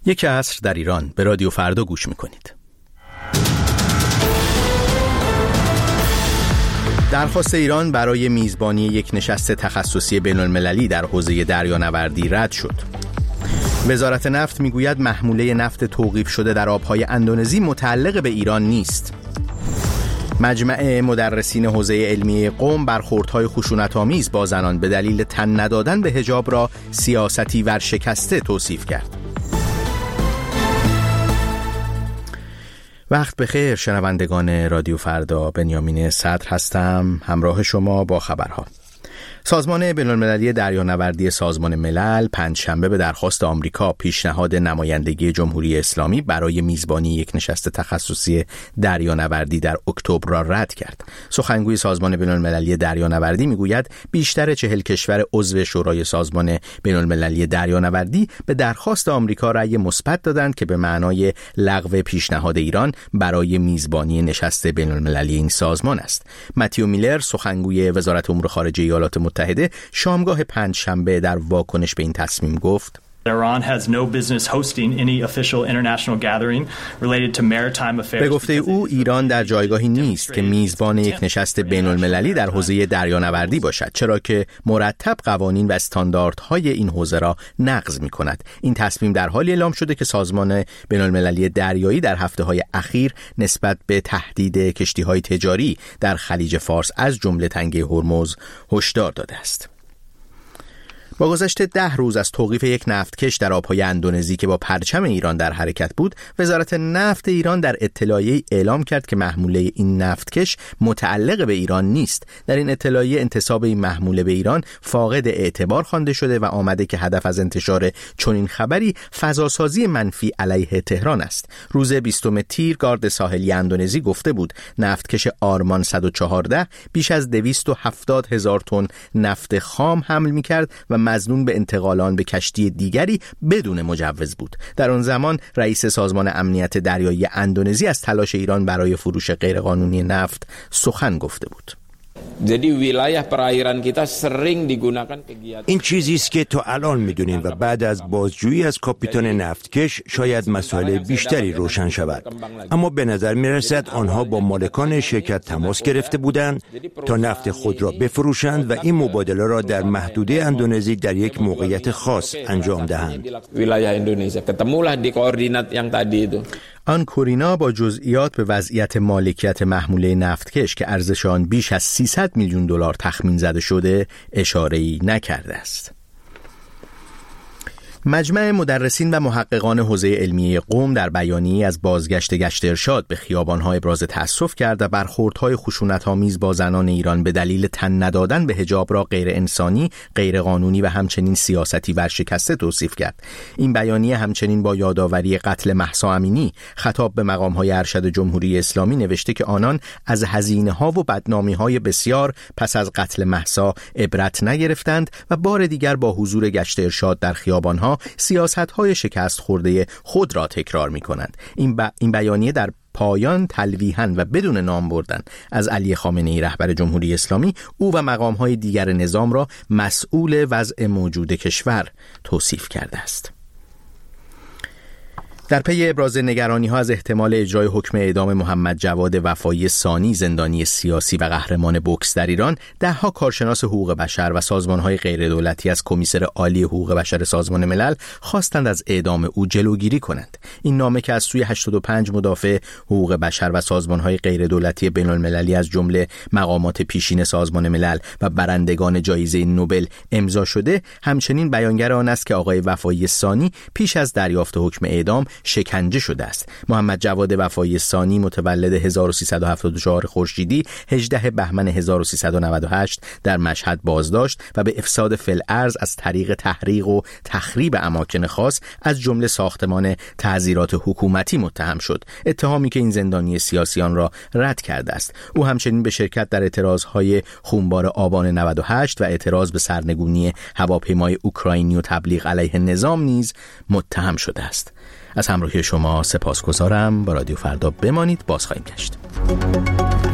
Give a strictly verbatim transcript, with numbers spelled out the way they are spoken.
یک عصر در ایران به رادیو فردا گوش میکنید. درخواست ایران برای میزبانی یک نشست تخصصی بین‌المللی در حوزه دریانوردی رد شد. وزارت نفت میگوید محموله نفت توقیف شده در آبهای اندونزی متعلق به ایران نیست. مجمع مدرسین حوزه علمیه قم برخوردهای خشونت‌آمیز با زنان به دلیل تن ندادن به حجاب را سیاستی ورشکسته توصیف کرد. وقت بخیر شنوندگان رادیو فردا، بنیامین صدر هستم همراه شما با خبرها. سازمان بین‌المللی دریانوردی سازمان ملل پنجشنبه به درخواست آمریکا پیشنهاد نمایندگی جمهوری اسلامی برای میزبانی یک نشست تخصصی دریانوردی در اکتبر را رد کرد. سخنگوی سازمان بین‌المللی دریانوردی میگوید بیشتر چهل کشور عضو شورای سازمان بین‌المللی دریانوردی به درخواست آمریکا رأی مثبت دادند که به معنای لغو پیشنهاد ایران برای میزبانی نشست بین‌المللی این سازمان است. متیو میلر سخنگوی وزارت امور خارجه ایالات متحده شامگاه پنجشنبه در واکنش به این تصمیم گفت: Iran has no business hosting any official international gathering related to maritime affairs. به گفته او ایران در جایگاهی نیست که میزبان یک نشست بین‌المللی در حوزه دریانوردی باشد، چرا که مرتب قوانین و استانداردهای این حوزه را نقض می‌کند. این تصمیم در حالی اعلام شده که سازمان بین‌المللی دریایی در هفته‌های اخیر نسبت به تهدید کشتی‌های تجاری در خلیج فارس از جمله تنگه هرمز هشدار داده است. با گذشت ده روز از توقیف یک نفتکش در آبهای اندونزی که با پرچم ایران در حرکت بود، وزارت نفت ایران در اطلاعیه اعلام کرد که محموله این نفتکش متعلق به ایران نیست. در این اطلاعیه انتساب این محموله به ایران فاقد اعتبار خوانده شده و آمده که هدف از انتشار چنین خبری فضاسازی منفی علیه تهران است. روز بیستم تیر گارد ساحلی اندونزی گفته بود نفتکش آرمان صد و چهارده بیش از دویست و هفتاد هزار تن نفت خام حمل می‌کرد و مظنون به انتقال آن به کشتی دیگری بدون مجوز بود. در آن زمان رئیس سازمان امنیت دریایی اندونزی از تلاش ایران برای فروش غیرقانونی نفت سخن گفته بود. این چیزی است که تا الان میدونیم و بعد از بازجویی از کاپیتان نفتکش شاید مسائل بیشتری روشن شود، اما به نظر میرسد آنها با مالکان شرکت تماس گرفته بودند تا نفت خود را بفروشند و این مبادله را در محدوده اندونزی در یک موقعیت خاص انجام دهند. آن کورینا با جزئیات به وضعیت مالکیت محموله نفتکش که ارزش آن بیش از سیصد میلیون دلار تخمین زده شده اشاره‌ای نکرده است. مجمع مدرسین و محققان حوزه علمیه قم در بیانیه‌ای از بازگشت گشت ارشاد به خیابان‌ها ابراز تأسف کرد و برخوردهای خشونت‌آمیز با زنان ایران به دلیل تن ندادن به حجاب را غیر انسانی، غیر قانونی و همچنین سیاستی ورشکسته توصیف کرد. این بیانیه همچنین با یادآوری قتل مهسا امینی خطاب به مقام‌های ارشد جمهوری اسلامی نوشته که آنان از هزینه‌ها و بدنامی‌های بسیار پس از قتل مهسا عبرت نگرفتند و بار دیگر با حضور گشت ارشاد در خیابان‌ها سیاست‌های شکست خورده خود را تکرار می‌کنند. این, ب... این بیانیه در پایان تلویحاً و بدون نام بردن از علی خامنه‌ای رهبر جمهوری اسلامی او و مقام‌های دیگر نظام را مسئول وضع موجود کشور توصیف کرده است. در پی ابراز نگرانی‌ها از احتمال اجرای حکم اعدام محمد جواد وفایی ثانی زندانی سیاسی و قهرمان بوکس در ایران، ده‌ها کارشناس حقوق بشر و سازمان‌های غیردولتی از کمیسر عالی حقوق بشر سازمان ملل خواستند از اعدام او جلوگیری کنند. این نامه که از سوی هشتاد و پنج مدافع حقوق بشر و سازمان‌های غیردولتی بین‌المللی از جمله مقامات پیشین سازمان ملل و برندگان جایزه نوبل امضا شده، همچنین بیانگر آن است که آقای وفایی ثانی پیش از دریافت حکم اعدام شکنجه شده است. محمد جواد وفایی ثانی متولد هزار و سیصد و هفتاد و چهار خورشیدی هجدهم بهمن هزار و سیصد و نود و هشت در مشهد بازداشت و به افساد فی‌الارض از طریق تحریق و تخریب اماکن خاص از جمله ساختمان تعزیرات حکومتی متهم شد، اتهامی که این زندانی سیاسیان را رد کرده است. او همچنین به شرکت در اعتراضهای خونبار آبان نود و هشت و اعتراض به سرنگونی هواپیمای اوکراینی و تبلیغ علیه نظام نیز متهم شده است. از همراهی شما سپاسگزارم. با رادیو فردا بمانید، باز خواهیم گشت.